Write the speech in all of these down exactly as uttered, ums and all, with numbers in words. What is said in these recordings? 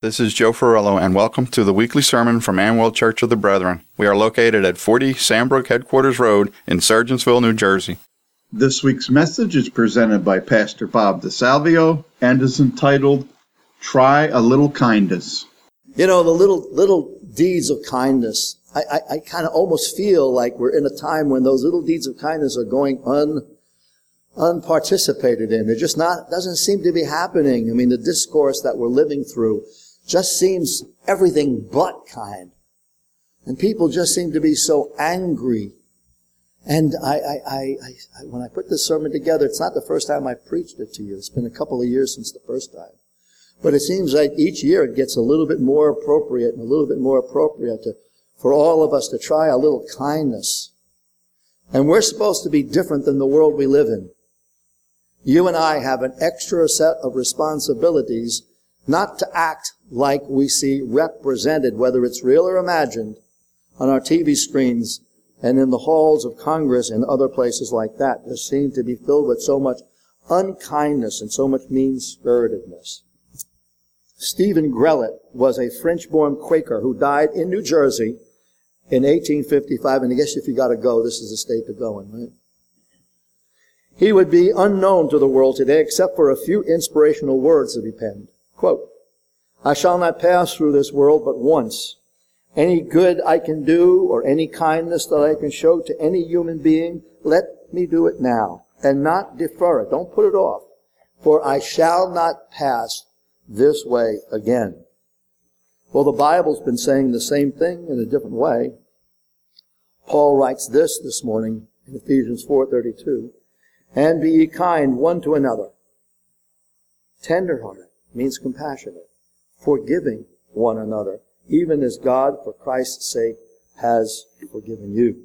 This is Joe Ferrello, and welcome to the weekly sermon from Amwell Church of the Brethren. We are located at forty Sandbrook Headquarters Road in Sergeantsville, New Jersey. This week's message is presented by Pastor Bob DeSalvio and is entitled, Try a Little Kindness. You know, the little little deeds of kindness, I, I, I kind of almost feel like we're in a time when those little deeds of kindness are going un, unparticipated in. It just not doesn't seem to be happening. I mean, the discourse that we're living through just seems everything but kind. And people just seem to be so angry. And I, I, I, I, when I put this sermon together, it's not the first time I've preached it to you. It's been a couple of years since the first time. But it seems like each year it gets a little bit more appropriate and a little bit more appropriate to, for all of us to try a little kindness. And we're supposed to be different than the world we live in. You and I have an extra set of responsibilities not to act like we see represented, whether it's real or imagined, on our T V screens and in the halls of Congress and other places like that. They seem to be filled with so much unkindness and so much mean-spiritedness. Stephen Grellet was a French-born Quaker who died in New Jersey in eighteen fifty-five, and I guess if you got to go, this is the state to go in, right? He would be unknown to the world today except for a few inspirational words that he penned. Quote, I shall not pass through this world but once. Any good I can do or any kindness that I can show to any human being, let me do it now and not defer it. Don't put it off, for I shall not pass this way again. Well, the Bible's been saying the same thing in a different way. Paul writes this this morning in Ephesians four thirty-two. And be ye kind one to another. Tenderhearted means compassionate. Forgiving one another, even as God, for Christ's sake, has forgiven you.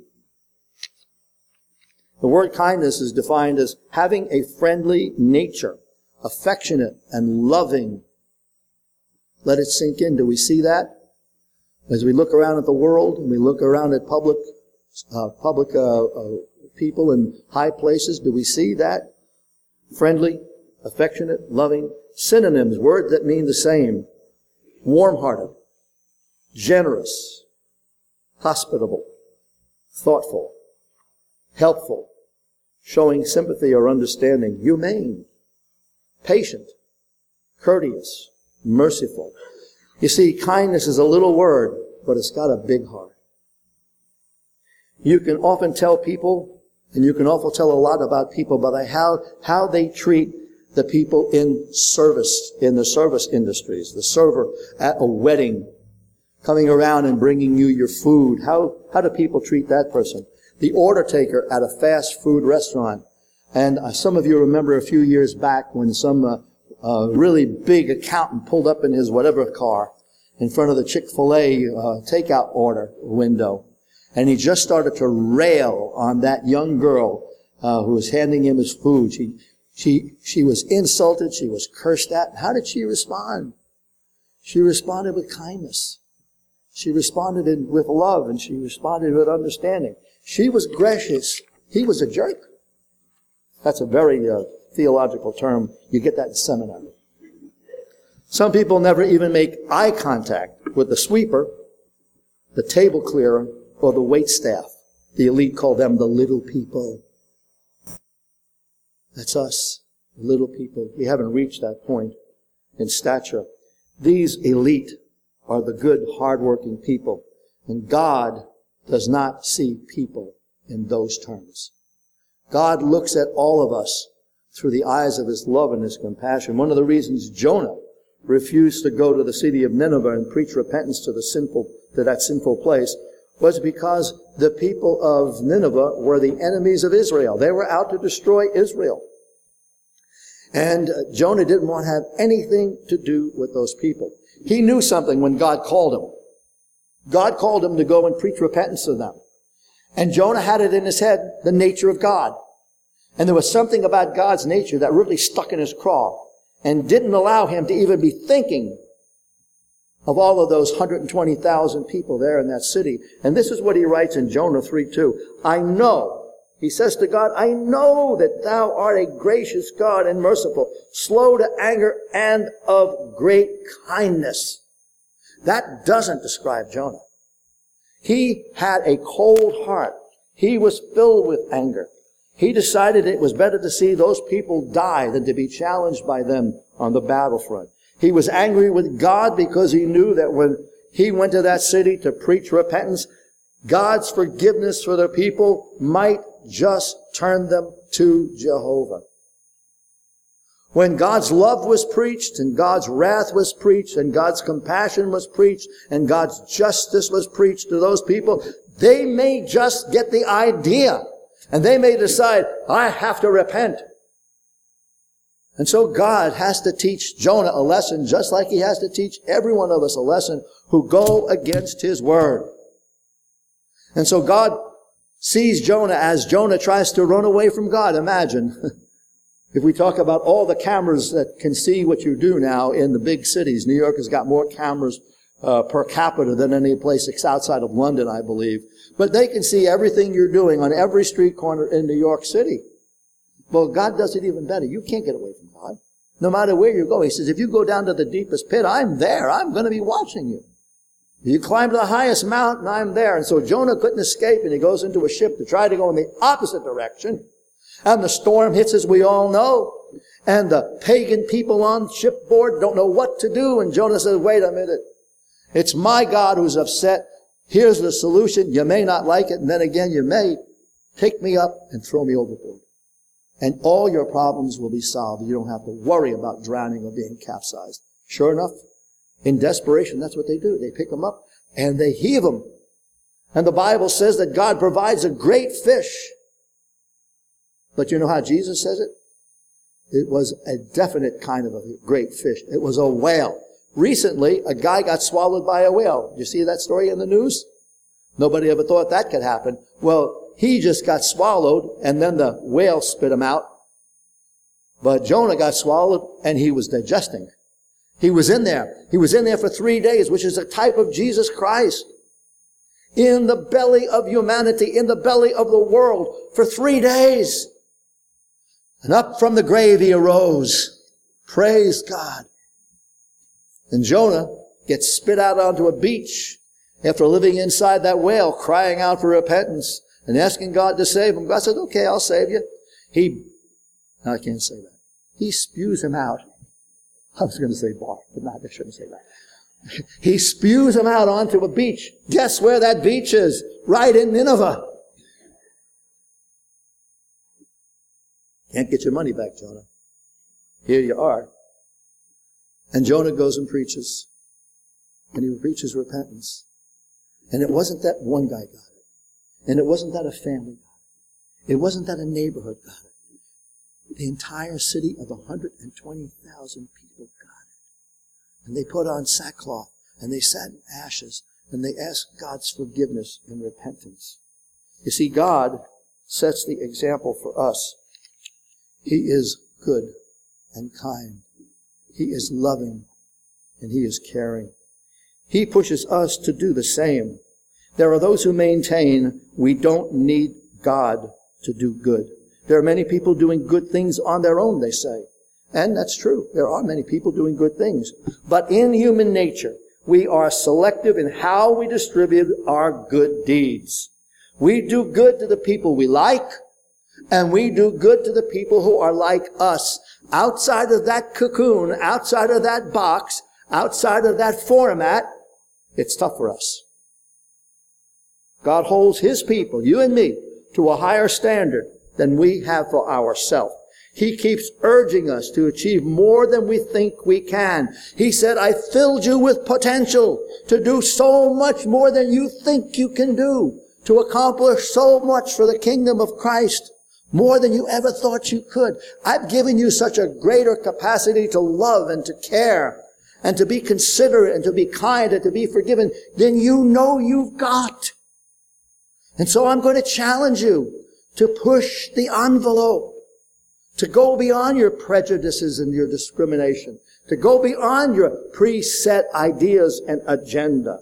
The word kindness is defined as having a friendly nature, affectionate and loving. Let it sink in. Do we see that? As we look around at the world and we look around at public, uh, public uh, uh, people in high places, do we see that? Friendly, affectionate, loving. Synonyms, words that mean the same. Warm-hearted, generous, hospitable, thoughtful, helpful, showing sympathy or understanding, humane, patient, courteous, merciful. You see, kindness is a little word, but it's got a big heart. You can often tell people, and you can often tell a lot about people by how, how they treat the people in service, in the service industries, the server at a wedding, coming around and bringing you your food. How, how do people treat that person? The order taker at a fast food restaurant. And uh, some of you remember a few years back when some uh, uh, really big accountant pulled up in his whatever car in front of the Chick-fil-A uh, takeout order window. And he just started to rail on that young girl uh, who was handing him his food. She, she, she was insulted. She was cursed at. How did she respond? She responded with kindness. She responded in, with love, and she responded with understanding. She was gracious. He was a jerk. That's a very uh, theological term. You get that in seminary. Some people never even make eye contact with the sweeper, the table clearer, or the waitstaff. The elite call them the little people. That's us, little people. We haven't reached that point in stature. These elite are the good, hardworking people. And God does not see people in those terms. God looks at all of us through the eyes of His love and His compassion. One of the reasons Jonah refused to go to the city of Nineveh and preach repentance to the sinful, to that sinful place was because the people of Nineveh were the enemies of Israel. They were out to destroy Israel. And Jonah didn't want to have anything to do with those people. He knew something when God called him. God called him to go and preach repentance to them. And Jonah had it in his head, the nature of God. And there was something about God's nature that really stuck in his craw and didn't allow him to even be thinking of all of those one hundred twenty thousand people there in that city. And this is what he writes in Jonah three two. I know, he says to God, I know that thou art a gracious God and merciful, slow to anger and of great kindness. That doesn't describe Jonah. He had a cold heart. He was filled with anger. He decided it was better to see those people die than to be challenged by them on the battlefront. He was angry with God because he knew that when he went to that city to preach repentance, God's forgiveness for the people might just turn them to Jehovah. When God's love was preached, and God's wrath was preached, and God's compassion was preached, and God's justice was preached to those people, they may just get the idea, and they may decide, I have to repent. And so God has to teach Jonah a lesson, just like he has to teach every one of us a lesson who go against his word. And so God sees Jonah as Jonah tries to run away from God. Imagine. If we talk about all the cameras that can see what you do now in the big cities, New York has got more cameras uh, per capita than any place outside of London, I believe. But they can see everything you're doing on every street corner in New York City. Well, God does it even better. You can't get away from God. No matter where you go. He says, if you go down to the deepest pit, I'm there. I'm going to be watching you. If you climb to the highest mountain, I'm there. And so Jonah couldn't escape, and he goes into a ship to try to go in the opposite direction. And the storm hits, as we all know. And the pagan people on shipboard don't know what to do. And Jonah says, wait a minute. It's my God who's upset. Here's the solution. You may not like it. And then again, you may take me up and throw me overboard. And all your problems will be solved. You don't have to worry about drowning or being capsized. Sure enough, in desperation, that's what they do. They pick them up and they heave them. And the Bible says that God provides a great fish. But you know how Jesus says it? It was a definite kind of a great fish. It was a whale. Recently, a guy got swallowed by a whale. You see that story in the news? Nobody ever thought that could happen. Well, he just got swallowed, and then the whale spit him out. But Jonah got swallowed, and he was digesting. He was in there. He was in there for three days, which is a type of Jesus Christ. In the belly of humanity, in the belly of the world, for three days. And up from the grave he arose. Praise God. And Jonah gets spit out onto a beach after living inside that whale, crying out for repentance and asking God to save him. God says, okay, I'll save you. He, no, I can't say that. He spews him out. I was going to say barf, but not, I shouldn't say that. He spews him out onto a beach. Guess where that beach is? Right in Nineveh. Can't get your money back, Jonah. Here you are. And Jonah goes and preaches. And he preaches repentance. And it wasn't that one guy got it. And it wasn't that a family got it. It wasn't that a neighborhood got it. The entire city of one hundred twenty thousand people got it. And they put on sackcloth. And they sat in ashes. And they asked God's forgiveness and repentance. You see, God sets the example for us. He is good and kind. He is loving and he is caring. He pushes us to do the same. There are those who maintain we don't need God to do good. There are many people doing good things on their own, they say. And that's true. There are many people doing good things. But in human nature, we are selective in how we distribute our good deeds. We do good to the people we like, and we do good to the people who are like us. Outside of that cocoon, outside of that box, outside of that format, it's tough for us. God holds his people, you and me, to a higher standard than we have for ourselves. He keeps urging us to achieve more than we think we can. He said, I filled you with potential to do so much more than you think you can do, to accomplish so much for the kingdom of Christ. More than you ever thought you could. I've given you such a greater capacity to love and to care and to be considerate and to be kind and to be forgiven than you know you've got. And so I'm going to challenge you to push the envelope, to go beyond your prejudices and your discrimination, to go beyond your preset ideas and agenda.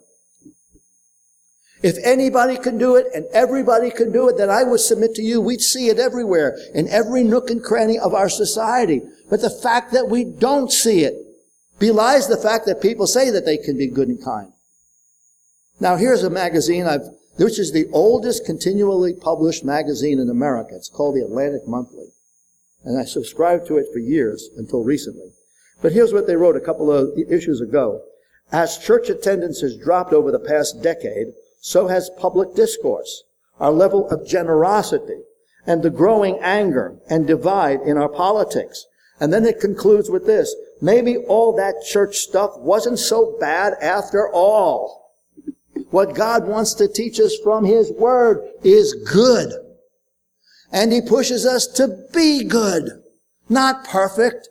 If anybody can do it and everybody can do it, then I would submit to you, we'd see it everywhere, in every nook and cranny of our society. But the fact that we don't see it, belies the fact that people say that they can be good and kind. Now here's a magazine I've, which is the oldest continually published magazine in America. It's called the Atlantic Monthly. And I subscribed to it for years until recently. But here's what they wrote a couple of issues ago. As church attendance has dropped over the past decade, so has public discourse, our level of generosity, and the growing anger and divide in our politics. And then it concludes with this. Maybe all that church stuff wasn't so bad after all. What God wants to teach us from His Word is good. And He pushes us to be good, not perfect.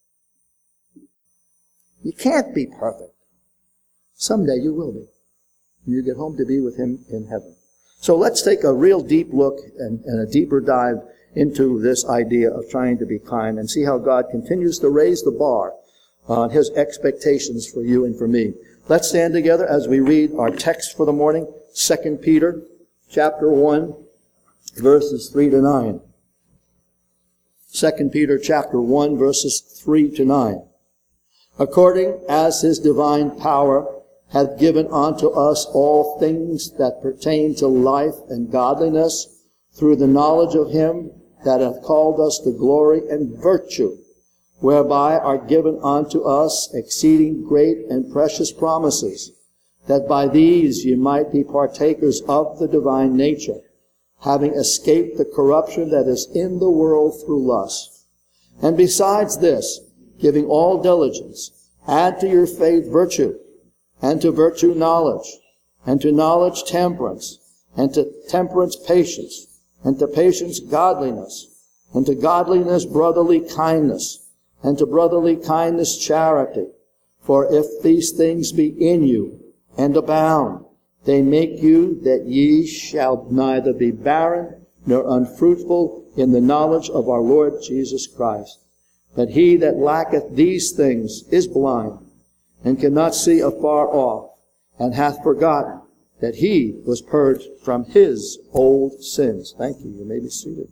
You can't be perfect. Someday you will be. When you get home to be with Him in heaven. So let's take a real deep look and, and a deeper dive into this idea of trying to be kind and see how God continues to raise the bar on His expectations for you and for me. Let's stand together as we read our text for the morning, Second Peter chapter one, verses three to nine. Second Peter chapter one, verses three to nine. According as His divine power hath given unto us all things that pertain to life and godliness, through the knowledge of Him that hath called us to glory and virtue, whereby are given unto us exceeding great and precious promises, that by these ye might be partakers of the divine nature, having escaped the corruption that is in the world through lust. And besides this, giving all diligence, add to your faith virtue, and to virtue knowledge, and to knowledge temperance, and to temperance patience, and to patience godliness, and to godliness brotherly kindness, and to brotherly kindness charity. For if these things be in you, and abound, they make you that ye shall neither be barren nor unfruitful in the knowledge of our Lord Jesus Christ. But he that lacketh these things is blind, and cannot see afar off, and hath forgotten that he was purged from his old sins. Thank you. You may be seated.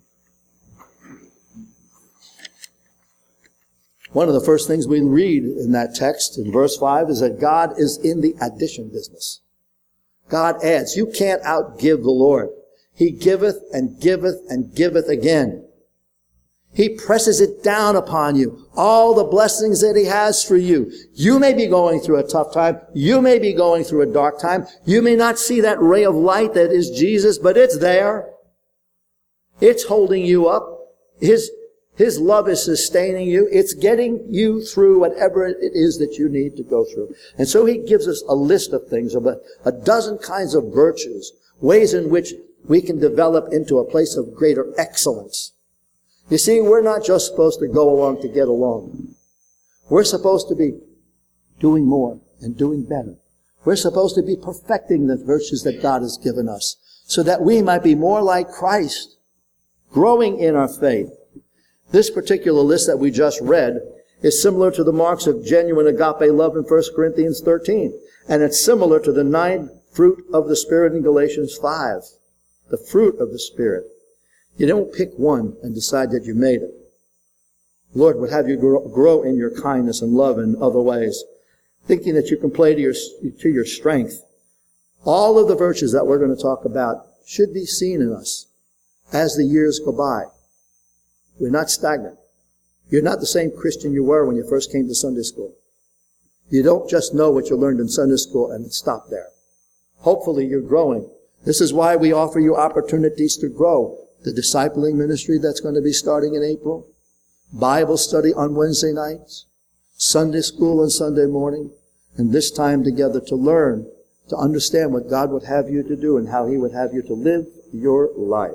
One of the first things we read in that text, in verse five, is that God is in the addition business. God adds. You can't outgive the Lord. He giveth and giveth and giveth again. He presses it down upon you. All the blessings that He has for you. You may be going through a tough time. You may be going through a dark time. You may not see that ray of light that is Jesus, but it's there. It's holding you up. His, His love is sustaining you. It's getting you through whatever it is that you need to go through. And so He gives us a list of things, of a, a dozen kinds of virtues, ways in which we can develop into a place of greater excellence. You see, we're not just supposed to go along to get along. We're supposed to be doing more and doing better. We're supposed to be perfecting the virtues that God has given us so that we might be more like Christ, growing in our faith. This particular list that we just read is similar to the marks of genuine agape love in First Corinthians thirteen. And it's similar to the nine fruit of the Spirit in Galatians five. The fruit of the Spirit. You don't pick one and decide that you made it. Lord would have you grow, grow in your kindness and love in other ways, thinking that you can play to your, to your strength. All of the virtues that we're going to talk about should be seen in us as the years go by. We're not stagnant. You're not the same Christian you were when you first came to Sunday school. You don't just know what you learned in Sunday school and stop there. Hopefully you're growing. This is why we offer you opportunities to grow. The discipling ministry that's going to be starting in April, Bible study on Wednesday nights, Sunday school on Sunday morning, and this time together to learn, to understand what God would have you to do and how He would have you to live your life.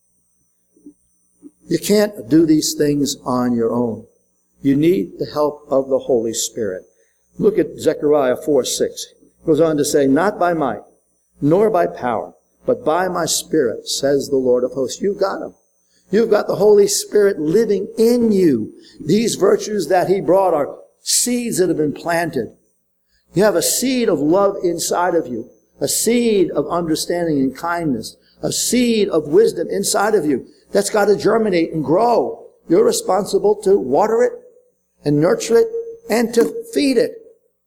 You can't do these things on your own. You need the help of the Holy Spirit. Look at Zechariah four six. It goes on to say, not by might, nor by power, but by my Spirit, says the Lord of hosts. You've got Him. You've got the Holy Spirit living in you. These virtues that He brought are seeds that have been planted. You have a seed of love inside of you, a seed of understanding and kindness, a seed of wisdom inside of you that's got to germinate and grow. You're responsible to water it and nurture it and to feed it.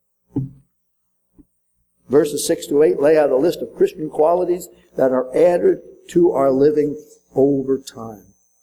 Verses six to eight lay out a list of Christian qualities that are added to our living over time.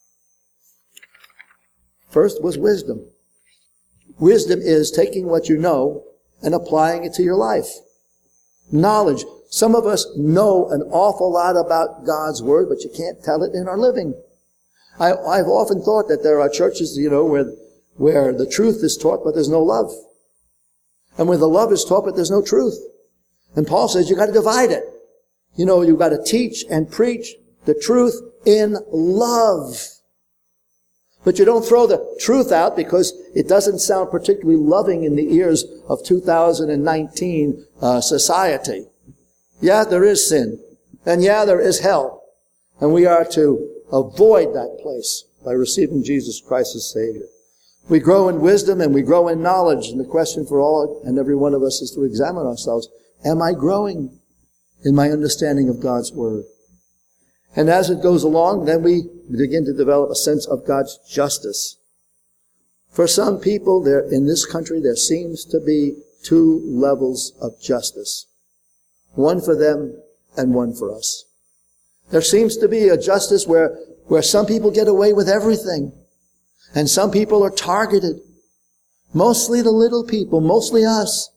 First was wisdom. Wisdom is taking what you know and applying it to your life. Knowledge. Some of us know an awful lot about God's Word, but you can't tell it in our living. I, I've often thought that there are churches, you know, where, where the truth is taught, but there's no love. And where the love is taught, but there's no truth. And Paul says you got to divide it. You know, you've got to teach and preach the truth in love. But you don't throw the truth out because it doesn't sound particularly loving in the ears of two thousand nineteen uh, society. Yeah, there is sin. And yeah, there is hell. And we are to avoid that place by receiving Jesus Christ as Savior. We grow in wisdom and we grow in knowledge. And the question for all and every one of us is to examine ourselves. Am I growing in my understanding of God's Word? And as it goes along, then we begin to develop a sense of God's justice. For some people there in this country, there seems to be two levels of justice. One for them and one for us. There seems to be a justice where, where some people get away with everything. And some people are targeted. Mostly the little people, mostly us.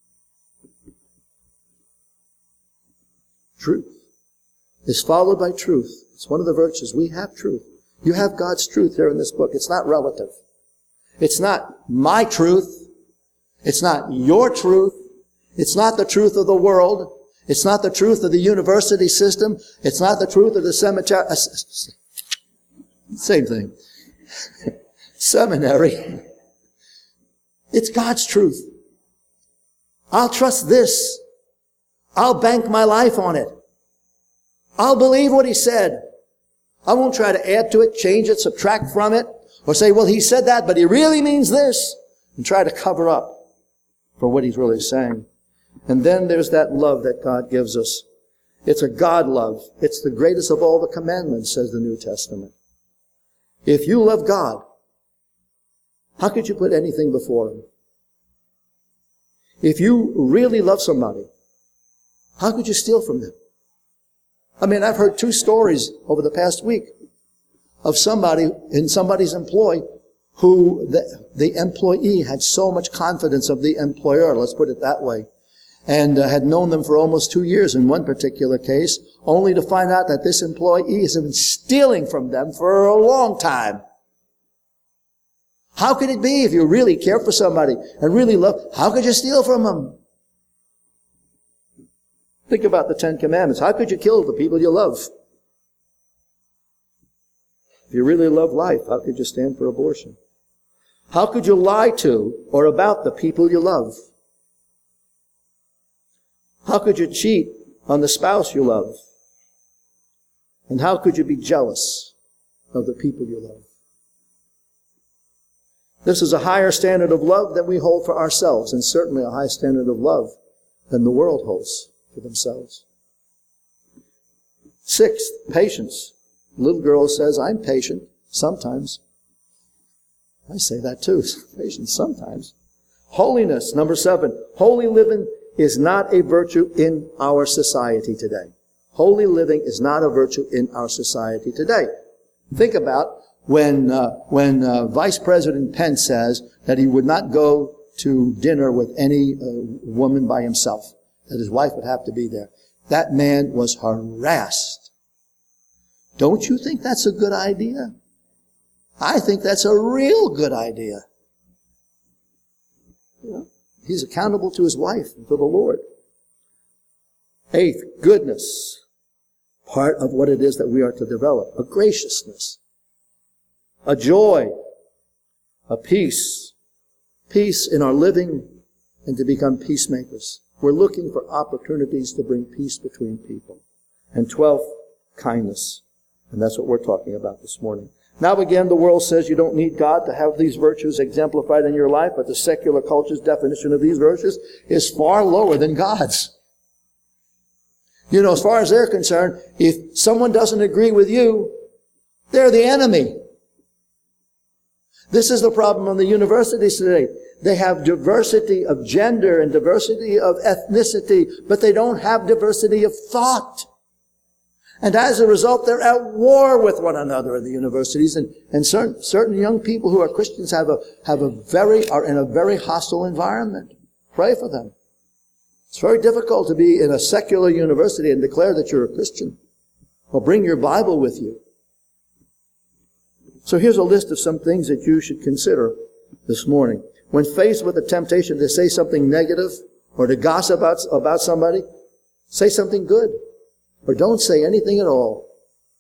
Truth is followed by truth. It's one of the virtues. We have truth. You have God's truth here in this book. It's not relative. It's not my truth. It's not your truth. It's not the truth of the world. It's not the truth of the university system. It's not the truth of the cemetery. Same thing. Seminary. It's God's truth. I'll trust this. I'll bank my life on it. I'll believe what he said. I won't try to add to it, change it, subtract from it, or say, well, he said that, but he really means this, and try to cover up for what he's really saying. And then there's that love that God gives us. It's a God love. It's the greatest of all the commandments, says the New Testament. If you love God, how could you put anything before him? If you really love somebody, how could you steal from them? I mean, I've heard two stories over the past week of somebody in somebody's employ who the, the employee had so much confidence of the employer, let's put it that way, and uh, had known them for almost two years in one particular case, only to find out that this employee has been stealing from them for a long time. How could it be if you really care for somebody and really love, how could you steal from them? Think about the Ten Commandments. How could you kill the people you love? If you really love life, how could you stand for abortion? How could you lie to or about the people you love? How could you cheat on the spouse you love? And how could you be jealous of the people you love? This is a higher standard of love than we hold for ourselves, and certainly a high standard of love than the world holds for themselves. Sixth, patience. The little girl says, I'm patient sometimes. I say that too, patience sometimes. Holiness, number seven. Holy living is not a virtue in our society today. Holy living is not a virtue in our society today. Think about when uh, when uh, Vice President Pence says that he would not go to dinner with any uh, woman by himself, that his wife would have to be there. That man was harassed. Don't you think that's a good idea? I think that's a real good idea. You know, he's accountable to his wife and to the Lord. Eighth, goodness. Part of what it is that we are to develop. A graciousness. A joy. A peace. Peace in our living and to become peacemakers. We're looking for opportunities to bring peace between people. And twelfth, kindness. And that's what we're talking about this morning. Now again, the world says you don't need God to have these virtues exemplified in your life, but the secular culture's definition of these virtues is far lower than God's. You know, as far as they're concerned, if someone doesn't agree with you, they're the enemy. This is the problem on the universities today. They have diversity of gender and diversity of ethnicity, but they don't have diversity of thought. And as a result, they're at war with one another in the universities. And, and certain, certain young people who are Christians have a, have a very, are in a very hostile environment. Pray for them. It's very difficult to be in a secular university and declare that you're a Christian. Or bring your Bible with you. So here's a list of some things that you should consider this morning. When faced with the temptation to say something negative or to gossip about, about somebody, say something good. Or don't say anything at all.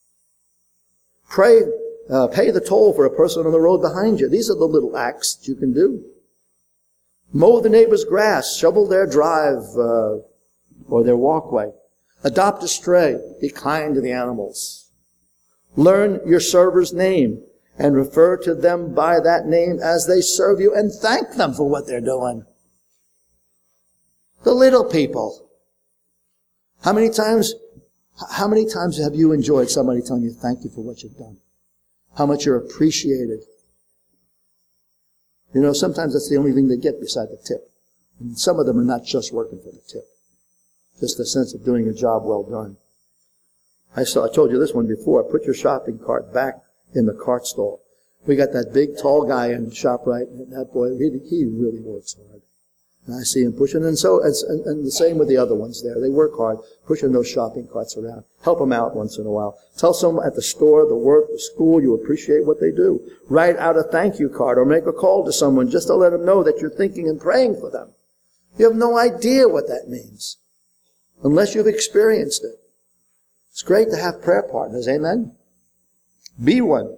Pray, uh, pay the toll for a person on the road behind you. These are the little acts that you can do. Mow the neighbor's grass, shovel their drive uh, or their walkway. Adopt a stray. Be kind to the animals. Learn your server's name and refer to them by that name as they serve you, and thank them for what they're doing. The little people. How many times, how many times have you enjoyed somebody telling you thank you for what you've done? How much you're appreciated. You know, sometimes that's the only thing they get beside the tip. And some of them are not just working for the tip. Just a sense of doing a job well done. I saw, I told you this one before. Put your shopping cart back in the cart stall. We got that big, tall guy in ShopRite, and that boy, he, he really works hard. And I see him pushing, and so, and, and the same with the other ones there. They work hard, pushing those shopping carts around. Help them out once in a while. Tell someone at the store, the work, the school, you appreciate what they do. Write out a thank you card or make a call to someone just to let them know that you're thinking and praying for them. You have no idea what that means unless you've experienced it. It's great to have prayer partners, amen? Be one.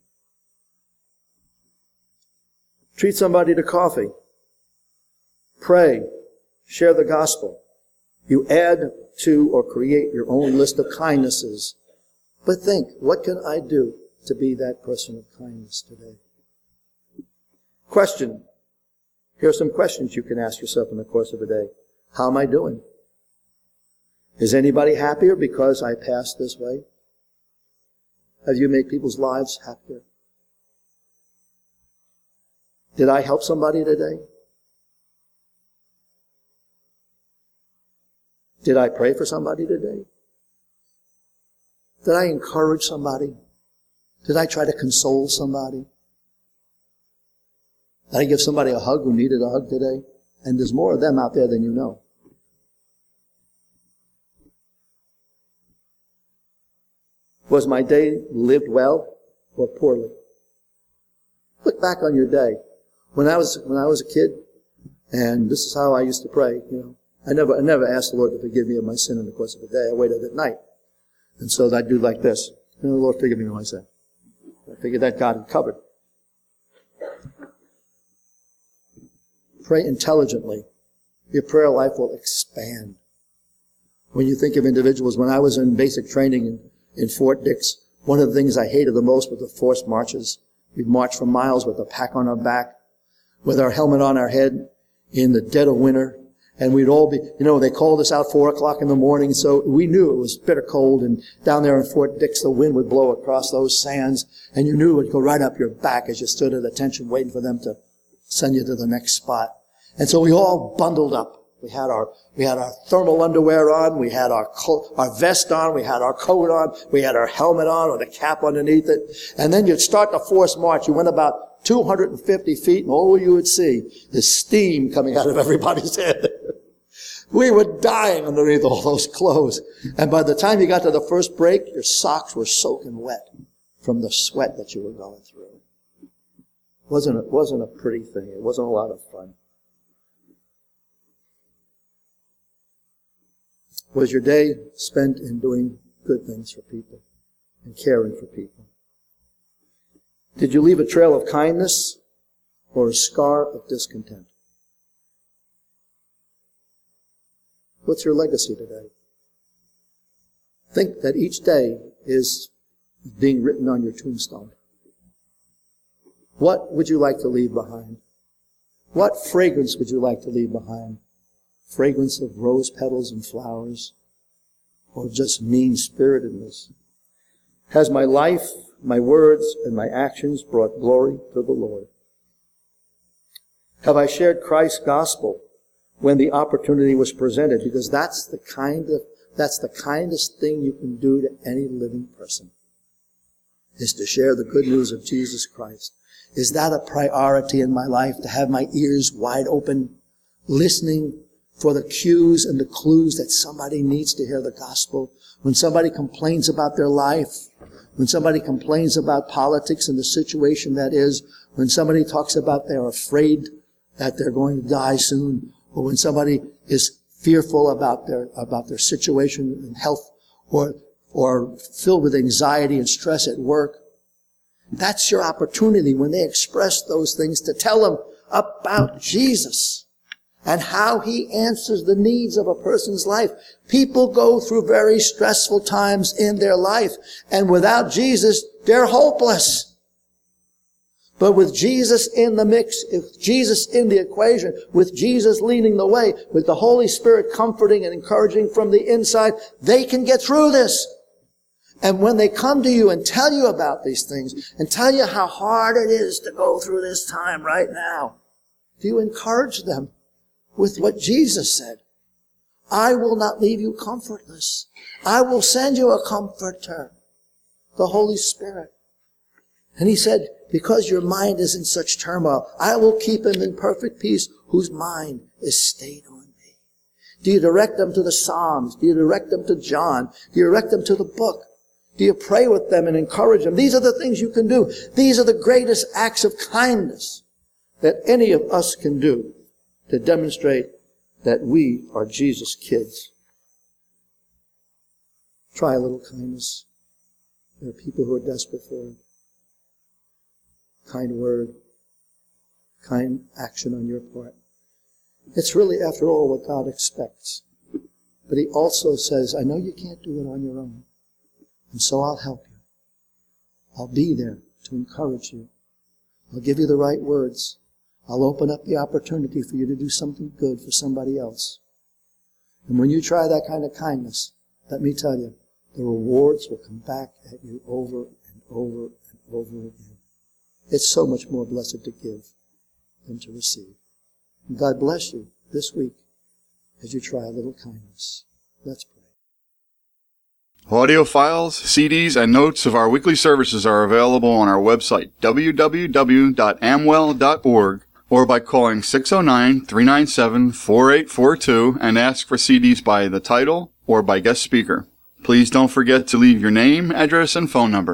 Treat somebody to coffee. Pray. Share the gospel. You add to or create your own list of kindnesses. But think, what can I do to be that person of kindness today? Question. Here are some questions you can ask yourself in the course of a day. How am I doing? Is anybody happier because I passed this way? Have you made people's lives happier? Did I help somebody today? Did I pray for somebody today? Did I encourage somebody? Did I try to console somebody? Did I give somebody a hug who needed a hug today? And there's more of them out there than you know. Was my day lived well or poorly? Look back on your day. When I was when I was a kid, and this is how I used to pray, you know. I never I never asked the Lord to forgive me of my sin in the course of the day. I waited at night. And so I'd do like this. You know, Lord, forgive me of my sin. I figured that God had covered. Pray intelligently. Your prayer life will expand. When you think of individuals, when I was in basic training in, in Fort Dix, one of the things I hated the most were the forced marches. We'd march for miles with a pack on our back, with our helmet on our head in the dead of winter. And we'd all be, you know, they called us out four o'clock in the morning, so we knew it was bitter cold. And down there in Fort Dix, the wind would blow across those sands, and you knew it would go right up your back as you stood at attention waiting for them to send you to the next spot. And so we all bundled up. We had our, we had our thermal underwear on, we had our coat, our vest on, we had our coat on, we had our helmet on with a cap underneath it. And then you'd start the forced march. You went about two hundred fifty feet, and all you would see is steam coming out of everybody's head. We were dying underneath all those clothes. And by the time you got to the first break, your socks were soaking wet from the sweat that you were going through. Wasn't it wasn't a pretty thing. It wasn't a lot of fun. Was your day spent in doing good things for people and caring for people? Did you leave a trail of kindness or a scar of discontent? What's your legacy today? Think that each day is being written on your tombstone. What would you like to leave behind? What fragrance would you like to leave behind? Fragrance of rose petals and flowers, or just mean-spiritedness? Has my life, my words, and my actions brought glory to the Lord? Have I shared Christ's gospel when the opportunity was presented? Because that's the kind of, that's the kindest thing you can do to any living person, is to share the good news of Jesus Christ. Is that a priority in my life, to have my ears wide open, listening for the cues and the clues that somebody needs to hear the gospel? When somebody complains about their life, when somebody complains about politics and the situation that is, when somebody talks about they're afraid that they're going to die soon, or when somebody is fearful about their about their situation and health, or or filled with anxiety and stress at work, that's your opportunity when they express those things to tell them about Jesus and how he answers the needs of a person's life. People go through very stressful times in their life, and without Jesus, they're hopeless. But with Jesus in the mix, with Jesus in the equation, with Jesus leading the way, with the Holy Spirit comforting and encouraging from the inside, they can get through this. And when they come to you and tell you about these things, and tell you how hard it is to go through this time right now, do you encourage them with what Jesus said? I will not leave you comfortless. I will send you a comforter, the Holy Spirit. And he said, because your mind is in such turmoil, I will keep him in perfect peace whose mind is stayed on me. Do you direct them to the Psalms? Do you direct them to John? Do you direct them to the book? Do you pray with them and encourage them? These are the things you can do. These are the greatest acts of kindness that any of us can do to demonstrate that we are Jesus' kids. Try a little kindness. There are people who are desperate for it. Kind word, kind action on your part. It's really, after all, what God expects. But he also says, I know you can't do it on your own, and so I'll help you. I'll be there to encourage you. I'll give you the right words. I'll open up the opportunity for you to do something good for somebody else. And when you try that kind of kindness, let me tell you, the rewards will come back at you over and over and over again. It's so much more blessed to give than to receive. And God bless you this week as you try a little kindness. Let's pray. Audio files, C Ds, and notes of our weekly services are available on our website, w w w dot amwell dot org, or by calling six oh nine, three nine seven, four eight four two and ask for C Ds by the title or by guest speaker. Please don't forget to leave your name, address, and phone number.